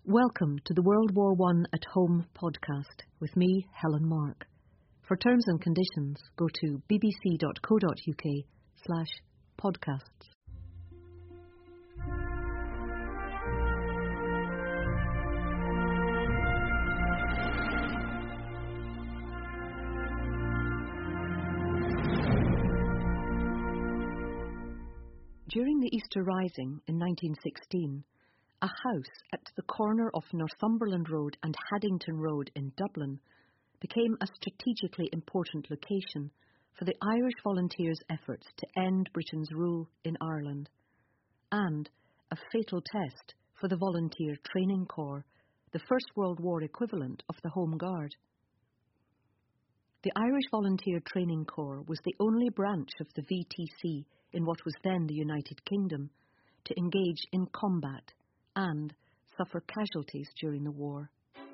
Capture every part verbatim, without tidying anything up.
Welcome to the World War One at Home podcast with me, Helen Mark. For terms and conditions, go to bbc.co.uk slash podcasts. During the Easter Rising in nineteen sixteen, a house at the corner of Northumberland Road and Haddington Road in Dublin became a strategically important location for the Irish Volunteers' efforts to end Britain's rule in Ireland, and a fatal test for the Volunteer Training Corps, the First World War equivalent of the Home Guard. The Irish Volunteer Training Corps was the only branch of the V T C in what was then the United Kingdom to engage in combat and suffer casualties during the war.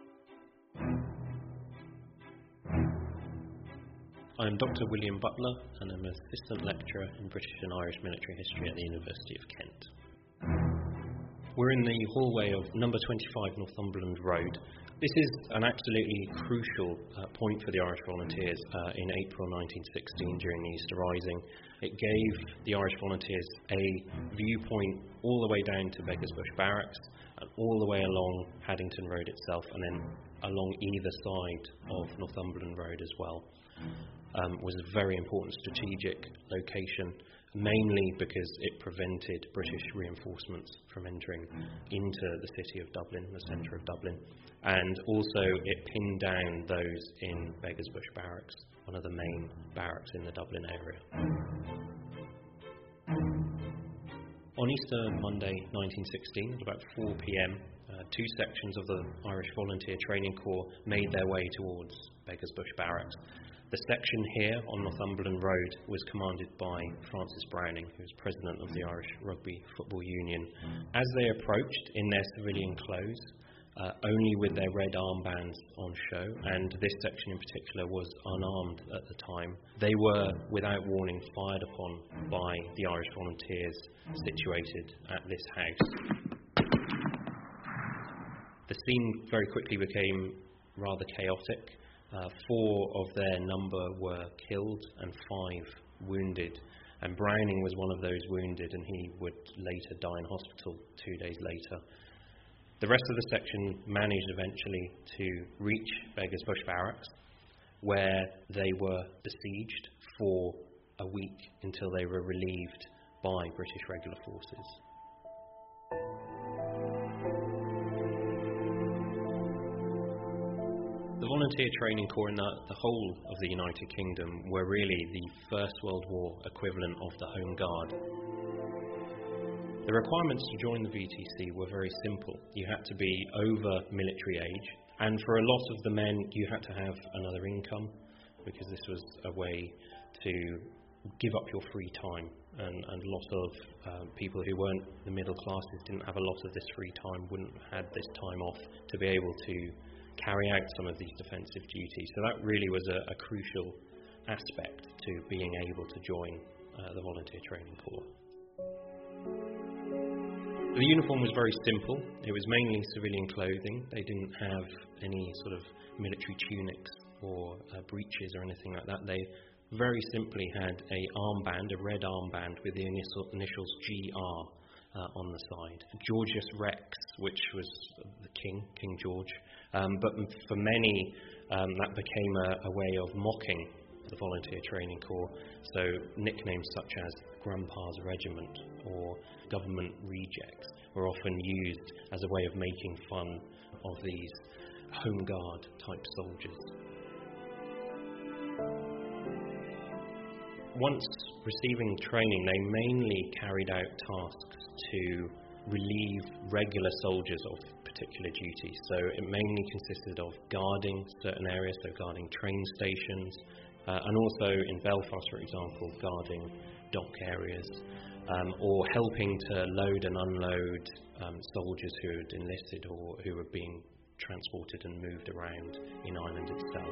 I'm Doctor William Butler and I'm an Assistant Lecturer in British and Irish Military History at the University of Kent. We're in the hallway of number twenty-five Northumberland Road. This is an absolutely crucial uh, point for the Irish Volunteers uh, in April nineteen sixteen during the Easter Rising. It gave the Irish Volunteers a viewpoint all the way down to Beggars Bush Barracks and all the way along Haddington Road itself, and then along either side of Northumberland Road as well. Um, was a very important strategic location, mainly because it prevented British reinforcements from entering into the city of Dublin, the centre of Dublin, and also it pinned down those in Beggars Bush Barracks, one of the main barracks in the Dublin area. On Easter Monday nineteen sixteen, at about four p.m, uh, two sections of the Irish Volunteer Training Corps made their way towards Beggars Bush Barracks. The section here on Northumberland Road was commanded by Francis Browning, who was president of the Irish Rugby Football Union. As they approached in their civilian clothes, uh, only with their red armbands on show, and this section in particular was unarmed at the time, they were, without warning, fired upon by the Irish Volunteers situated at this house. The scene very quickly became rather chaotic. Uh, four of their number were killed and five wounded, and Browning was one of those wounded, and he would later die in hospital two days later. The rest of the section managed eventually to reach Beggars Bush Barracks, where they were besieged for a week until they were relieved by British regular forces. The Volunteer Training Corps in the, the whole of the United Kingdom were really the First World War equivalent of the Home Guard. The requirements to join the V T C were very simple. You had to be over military age, and for a lot of the men you had to have another income, because this was a way to give up your free time, and, and a lot of uh, people who weren't the middle classes didn't have a lot of this free time, wouldn't have had this time off to be able to carry out some of these defensive duties. So that really was a, a crucial aspect to being able to join uh, the Volunteer Training Corps. The uniform was very simple. It was mainly civilian clothing. They didn't have any sort of military tunics or uh, breeches or anything like that. They very simply had a armband, a red armband with the initial, initials G R uh, on the side. Georgius Rex, which was the king, King George. Um, but for many, um, that became a, a way of mocking the Volunteer Training Corps. So nicknames such as Grandpa's Regiment or Government Rejects were often used as a way of making fun of these Home Guard type soldiers. Once receiving training, they mainly carried out tasks to relieve regular soldiers of particular duties. So it mainly consisted of guarding certain areas, so guarding train stations, uh, and also in Belfast, for example, guarding dock areas, um, or helping to load and unload um, soldiers who had enlisted or who were being transported and moved around in Ireland itself.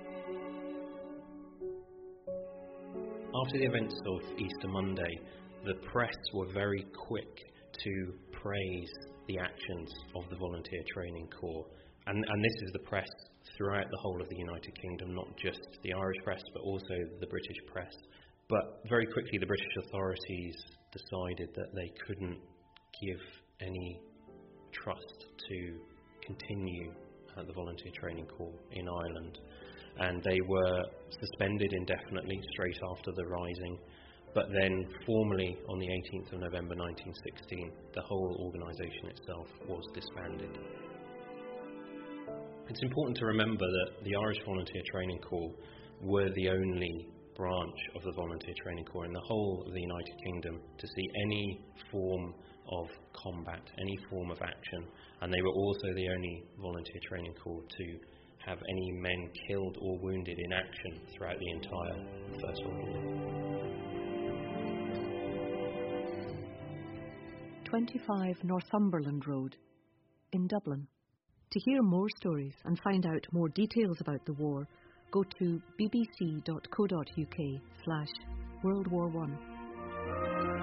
After the events of Easter Monday, the press were very quick to praise the actions of the Volunteer Training Corps. And, and this is the press throughout the whole of the United Kingdom, not just the Irish press, but also the British press. But very quickly, the British authorities decided that they couldn't give any trust to continue uh, the Volunteer Training Corps in Ireland. And they were suspended indefinitely straight after the rising. But then, formally, on the eighteenth of November nineteen sixteen, the whole organisation itself was disbanded. It's important to remember that the Irish Volunteer Training Corps were the only branch of the Volunteer Training Corps in the whole of the United Kingdom to see any form of combat, any form of action, and they were also the only Volunteer Training Corps to have any men killed or wounded in action throughout the entire First World War. twenty-five Northumberland Road in Dublin. To hear more stories and find out more details about the war, go to bbc.co.uk slash World War One.